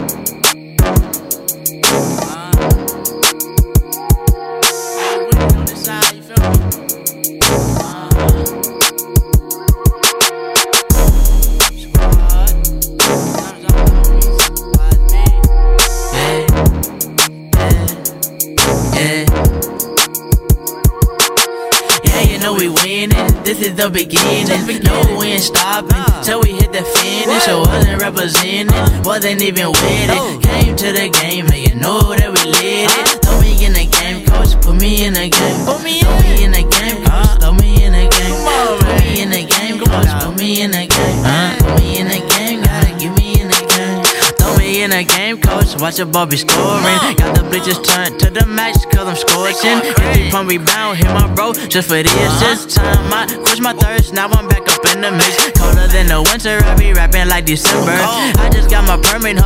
We winning, this is the beginning. No, we ain't stopping till we hit the finish. I wasn't representing, wasn't even with it. Came to the game, and you know that we lit it. Throw me in the game, coach, put me in the game. Throw me in the game, coach, throw me in the game. Put me in the game, coach, put me in the game. Put me in the game, gotta get me in the game. Throw me in the game, coach, watch the ball be scoring. Got the bleachers turned to the max, cause I'm scorching. 50-point rebound, hit my bro, just for this. This time I quench my thirst, now I'm back up in the mix. Colder than the winter, I be rapping like December. I just got my permit.